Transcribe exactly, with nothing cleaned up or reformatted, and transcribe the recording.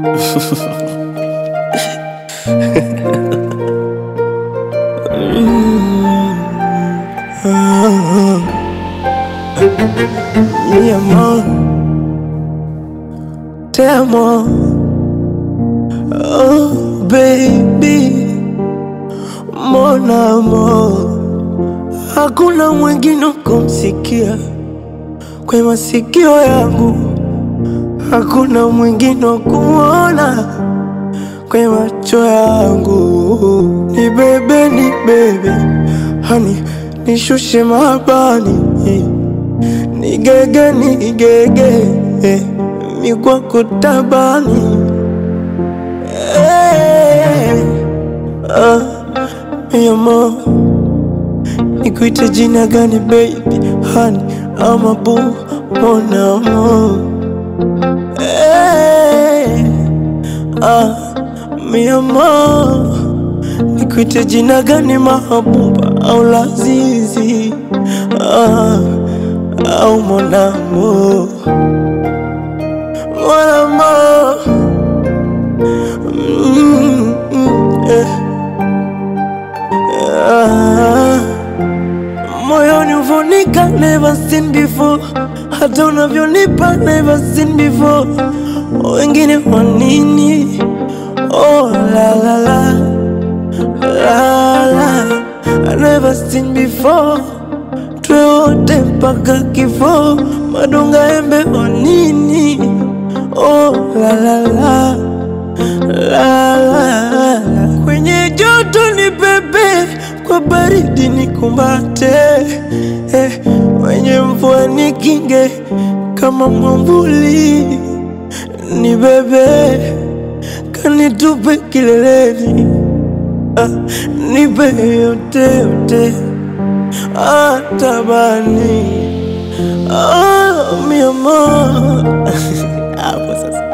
Mi amor, te amo. Oh baby, mon amor, hakuna mwingine kumsikia kwa masikio yangu, hakuna mwingine kuona kwa macho yangu. Ni bebe, ni bebe, hani nishushe mabani, ni gege, ni gege, mi kwa kutabani. Hey, uh, mi amor, nikuite jina gani baby, honey, ama boo, mon amor. Hey, uh, mi amor, nikuite jina gani, mahabuba au lazizi, uh, au mon amour, mon amour. Mm, mm, eh. Ah, moyoni uvonika, never seen before. Hata unavyonipa, never seen before. Wengine wanini? Oh la la la la la, I never seen before. Twe wote mpaka kifo, madonga embe wanini? Oh la la la la la la. Kwenye joto ni bebe, kwa baridi ni kumbate, eh, kwenye mvua ni kinge kama mwambuli. Ni bebe, kanitupe kileleni, ah, nipe yote yote atabani. Oh mi amor. Hapo sasa